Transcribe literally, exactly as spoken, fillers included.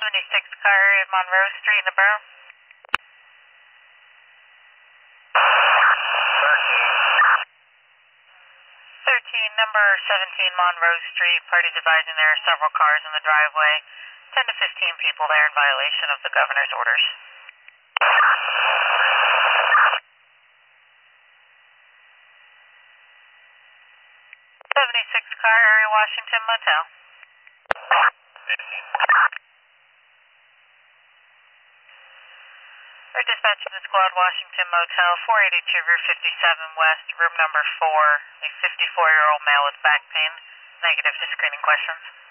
seventy-six car at Monroe Street in the borough. thirteen, number seventeen Monroe Street, party dividing. There are several cars in the driveway. ten to fifteen people there in violation of the governor's orders. seventy-six car, area Washington Motel. We're dispatching the squad, Washington Motel, four eighty-two Route fifty-seven West, room number four, a fifty-four-year-old male with back pain. Negative to screening questions.